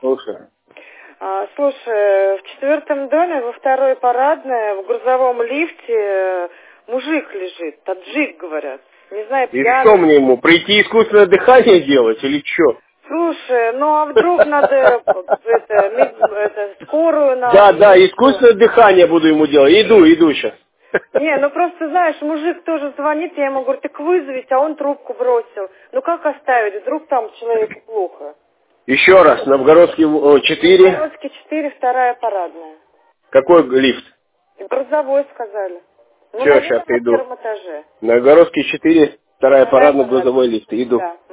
Слушай. Слушай, в 4-м доме, во 2-й парадной, в грузовом лифте мужик лежит, таджик, говорят. Не знаю, И пьяный. что мне ему, прийти искусственное дыхание делать или что? Слушай, ну а вдруг надо скорую надо? Да, искусственное дыхание буду ему делать. Иду сейчас. Не, ну просто, знаешь, мужик тоже звонит, я ему говорю, так вызовите, а он трубку бросил. Ну как оставить, вдруг там человеку плохо? Еще раз, Новгородский 4. Новгородский 4, 2-я парадная. Какой лифт? Грузовой сказали. Ну, Все, наверное, сейчас на иду. 1-м этаже. Новгородский 4, 2-я парадная, Парадная. грузовой лифт. Иду. Да.